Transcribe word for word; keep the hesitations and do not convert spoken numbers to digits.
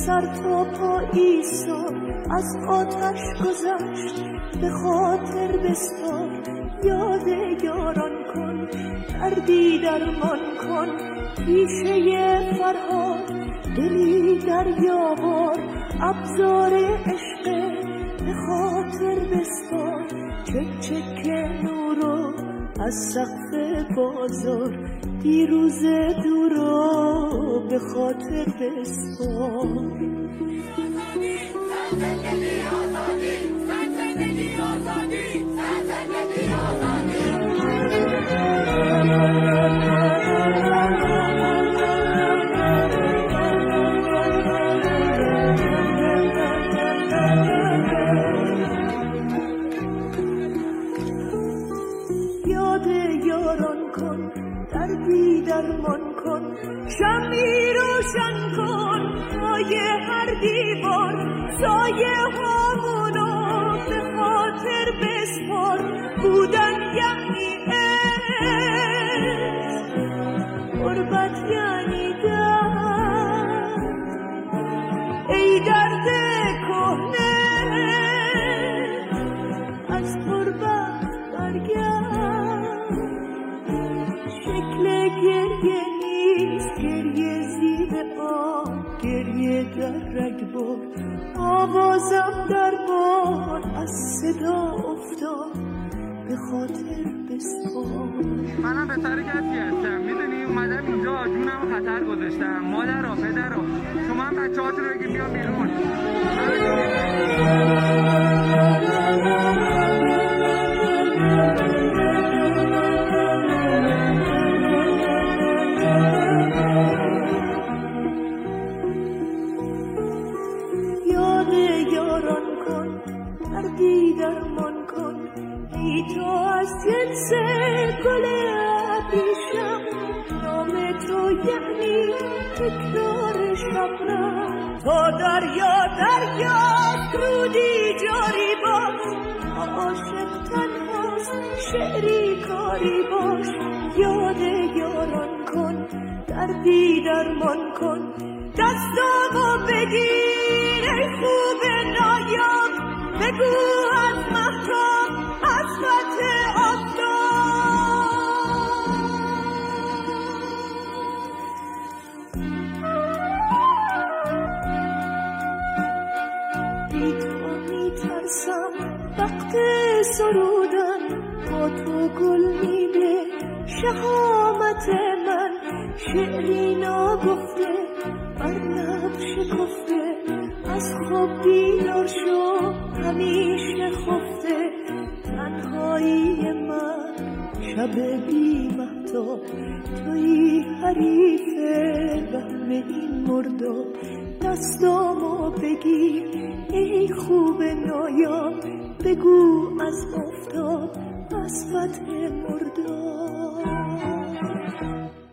سر تا پا عیسی از آتش گذشت، به خاطر بسپار یاد یاران کن، دردی درمان کن پیشه فرهاد، دلی دریاوار ابزار عشق، به خاطر بسپار چک چک نورو از سقف بازار، دیروز دورو به خاطر بسپار. زندگی آزادی، زندگی آزادی، زندگی آزادی. یاد یاران کن، دردی درمان کن، شمعی روشن کن پای هر دیوار، سایه هامونو به خاطر بسپار، بودن یعنی عشق، غربت یعنی درد، ای درد کهنه از غربت برگرد، شکل گریه نیست گریه زیر آب، گریه در رگبار، آوازم در باد از صدا افتاد، به خاطر بسپار. منم بهتره کسی هستم، میدونی اومدم اینجا جونم خطر گذاشتم، مادر و پدر و شما هم بچه هاتون رو بگید بیان بیرون. یاد یاران کن، دردی درمان کن، ای تو از جنس گل ابریشم، نام تو یعنی تکرار شبنم، تا دریا دریا رودی جاری باش، عاشق تنهاست شعری کاری باش. یاد یاران کن، دردی درمان کن، دستامو بگیر ای خوب نایاب، بگو از مهتاب از فتح آفتاب. بی تو میترسم وقت سرودن، با تو گل میده شهامت من، شعری ناگفته بر لب شکفته، از خواب بیدار شو همیشه خفته، تنهایی من شب بی مهتاب، تویی حریف وهم این مرداب، دستامو بگیر ای خوب نایاب، بگو از آفتاب از فتح مرداب.